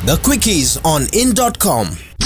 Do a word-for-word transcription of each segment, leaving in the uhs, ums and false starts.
The Quickies on in dot com.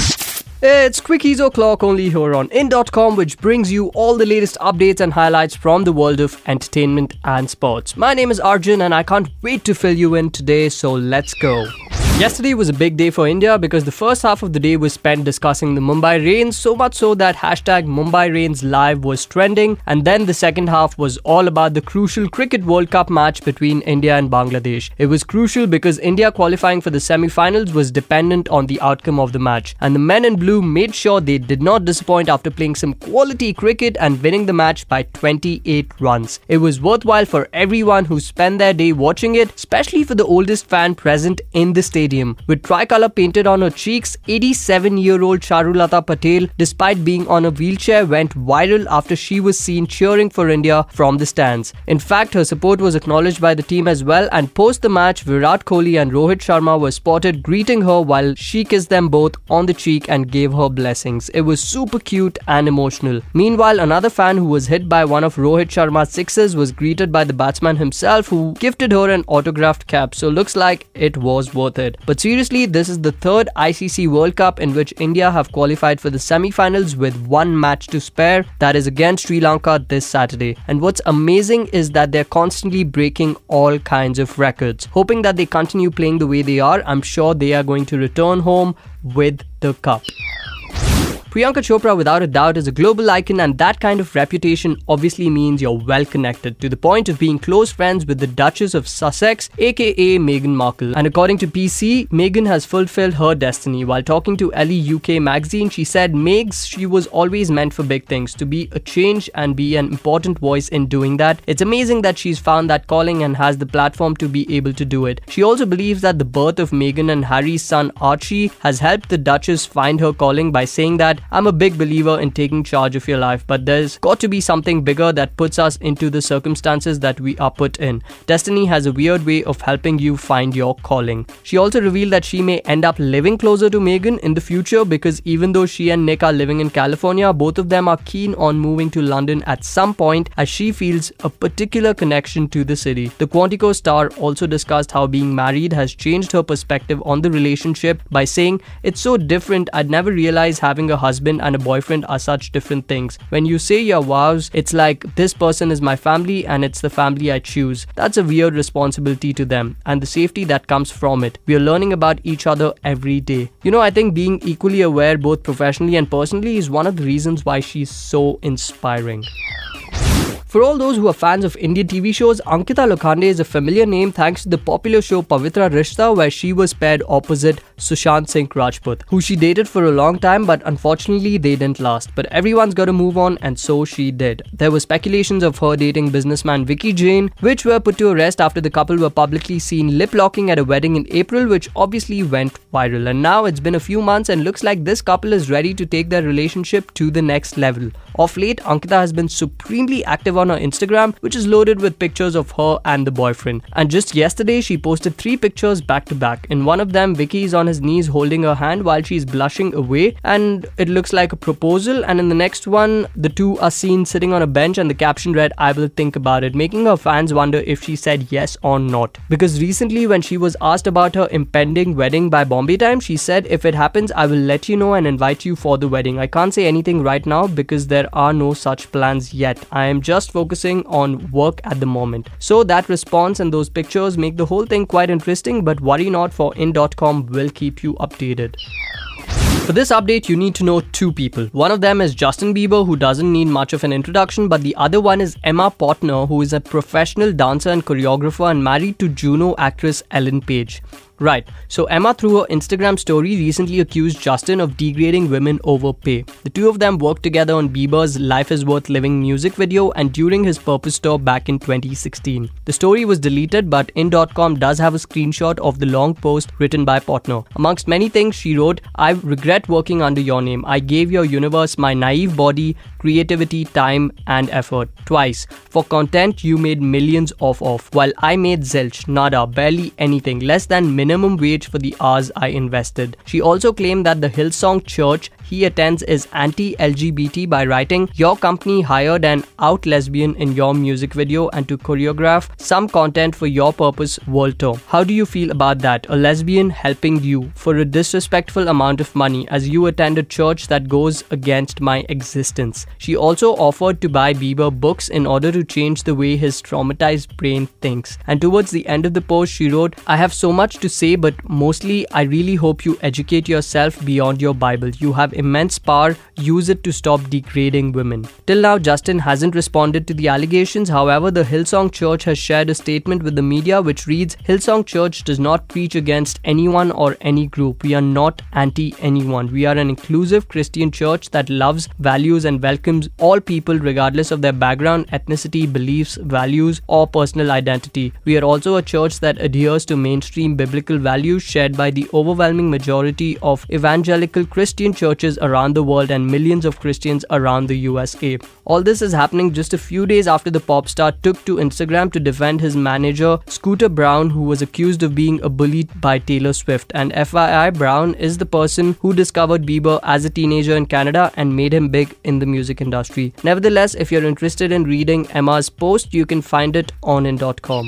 It's Quickies O'Clock only here on in dot com, which brings you all the latest updates and highlights from the world of entertainment and sports. My name is Arjun and I can't wait to fill you in today, so let's go. Yesterday was a big day for India because the first half of the day was spent discussing the Mumbai Rains, so much so that hashtag Mumbai Rains Live was trending, and then the second half was all about the crucial Cricket World Cup match between India and Bangladesh. It was crucial because India qualifying for the semi-finals was dependent on the outcome of the match, and the men in blue made sure they did not disappoint after playing some quality cricket and winning the match by twenty-eight runs. It was worthwhile for everyone who spent their day watching it, especially for the oldest fan present in the stadium. With tricolour painted on her cheeks, eighty-seven-year-old Charulata Patel, despite being on a wheelchair, went viral after she was seen cheering for India from the stands. In fact, her support was acknowledged by the team as well, and post the match, Virat Kohli and Rohit Sharma were spotted greeting her while she kissed them both on the cheek and gave her blessings. It was super cute and emotional. Meanwhile, another fan who was hit by one of Rohit Sharma's sixes was greeted by the batsman himself, who gifted her an autographed cap, so looks like it was worth it. But seriously, this is the third I C C World Cup in which India have qualified for the semi-finals with one match to spare, that is against Sri Lanka this Saturday. And what's amazing is that they're constantly breaking all kinds of records. Hoping that they continue playing the way they are, I'm sure they are going to return home with the cup. Priyanka Chopra without a doubt is a global icon, and that kind of reputation obviously means you're well connected, to the point of being close friends with the Duchess of Sussex, aka Meghan Markle. And according to P C, Meghan has fulfilled her destiny. While talking to Elle U K magazine, she said Megs, she was always meant for big things, to be a change and be an important voice in doing that. It's amazing that she's found that calling and has the platform to be able to do it. She also believes that the birth of Meghan and Harry's son Archie has helped the Duchess find her calling by saying that, I'm a big believer in taking charge of your life, but there's got to be something bigger that puts us into the circumstances that we are put in. Destiny has a weird way of helping you find your calling. She also revealed that she may end up living closer to Meghan in the future because even though she and Nick are living in California, both of them are keen on moving to London at some point, as she feels a particular connection to the city. The Quantico star also discussed how being married has changed her perspective on the relationship by saying, it's so different, I'd never realized having a husband and a boyfriend are such different things. When you say your vows, it's like this person is my family and it's the family I choose. That's a weird responsibility to them and the safety that comes from it. We are learning about each other every day. You know, I think being equally aware both professionally and personally is one of the reasons why she's so inspiring. For all those who are fans of Indian T V shows, Ankita Lokhande is a familiar name thanks to the popular show Pavitra Rishta, where she was paired opposite Sushant Singh Rajput, who she dated for a long time, but unfortunately they didn't last. But everyone's got to move on, and so she did. There were speculations of her dating businessman Vicky Jain, which were put to rest after the couple were publicly seen lip-locking at a wedding in April, which obviously went viral. And now it's been a few months and looks like this couple is ready to take their relationship to the next level. Of late, Ankita has been supremely active on her Instagram, which is loaded with pictures of her and the boyfriend. And just yesterday, she posted three pictures back to back. In one of them, Vicky is on his knees holding her hand while she's blushing away, and it looks like a proposal. And in the next one, the two are seen sitting on a bench, and the caption read, I will think about it, making her fans wonder if she said yes or not. Because recently, when she was asked about her impending wedding by Bombay Time, she said, if it happens, I will let you know and invite you for the wedding. I can't say anything right now because there are no such plans yet. I am just focusing on work at the moment. So that response and those pictures make the whole thing quite interesting, but worry not, for in dot com will keep you updated. For this update, you need to know two people. One of them is Justin Bieber, who doesn't need much of an introduction, but the other one is Emma Portner, who is a professional dancer and choreographer and married to Juno actress Ellen Page. Right, so Emma through her Instagram story recently accused Justin of degrading women over pay. The two of them worked together on Bieber's Life is Worth Living music video and during his Purpose tour back in twenty sixteen. The story was deleted, but in dot com does have a screenshot of the long post written by Portner. Amongst many things, she wrote, I regret working under your name. I gave your universe my naive body, creativity, time and effort. Twice. For content you made millions off of, while I made zilch, nada, barely anything, less than minimum minimum wage for the hours I invested. She also claimed that the Hillsong Church he attends is anti-L G B T by writing, "Your company hired an out lesbian in your music video and to choreograph some content for your Purpose World Tour. How do you feel about that? A lesbian helping you for a disrespectful amount of money as you attend a church that goes against my existence." She also offered to buy Bieber books in order to change the way his traumatized brain thinks. And towards the end of the post, she wrote, "I have so much to say, but mostly I really hope you educate yourself beyond your Bible. You have immense power. Use it to stop degrading women." Till now, Justin hasn't responded to the allegations. However, the Hillsong Church has shared a statement with the media which reads, "Hillsong Church does not preach against anyone or any group. We are not anti-anyone. We are an inclusive Christian church that loves, values, and welcomes all people regardless of their background, ethnicity, beliefs, values, or personal identity. We are also a church that adheres to mainstream biblical values shared by the overwhelming majority of evangelical Christian churches around the world and millions of Christians around the U S A." All this is happening just a few days after the pop star took to Instagram to defend his manager Scooter Braun, who was accused of being a bully by Taylor Swift. And F Y I, Braun is the person who discovered Bieber as a teenager in Canada and made him big in the music industry. Nevertheless, if you're interested in reading Emma's post, you can find it on in dot com.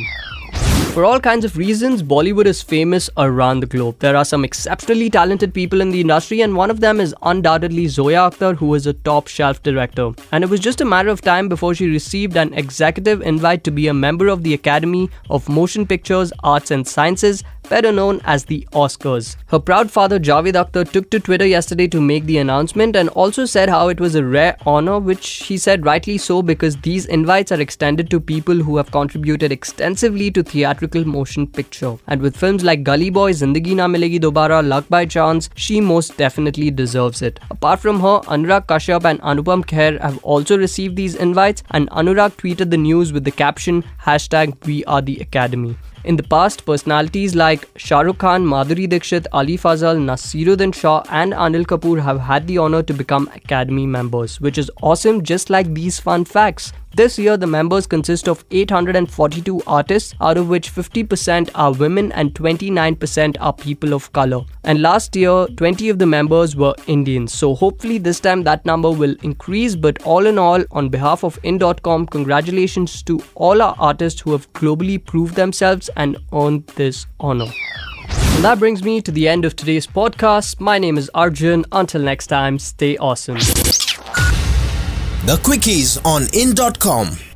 For all kinds of reasons, Bollywood is famous around the globe. There are some exceptionally talented people in the industry, and one of them is undoubtedly Zoya Akhtar, who is a top shelf director. And it was just a matter of time before she received an executive invite to be a member of the Academy of Motion Pictures, Arts and Sciences, better known as the Oscars. Her proud father Javed Akhtar took to Twitter yesterday to make the announcement and also said how it was a rare honor, which he said rightly so because these invites are extended to people who have contributed extensively to theatrical motion picture. And with films like Gully Boy, Zindagi Na Milegi Dobara, Luck by Chance, she most definitely deserves it. Apart from her, Anurag Kashyap and Anupam Kher have also received these invites, and Anurag tweeted the news with the caption hashtag We Are The Academy. In the past, personalities like Shah Rukh Khan, Madhuri Dixit, Ali Fazal, Nasiruddin Shah and Anil Kapoor have had the honor to become Academy members, which is awesome, just like these fun facts. This year, the members consist of eight hundred forty-two artists, out of which fifty percent are women and twenty-nine percent are people of color. And last year, twenty of the members were Indians. So hopefully this time that number will increase. But all in all, on behalf of in dot com, congratulations to all our artists who have globally proved themselves and earned this honor. And that brings me to the end of today's podcast. My name is Arjun. Until next time, stay awesome. The Quickies on in dot com.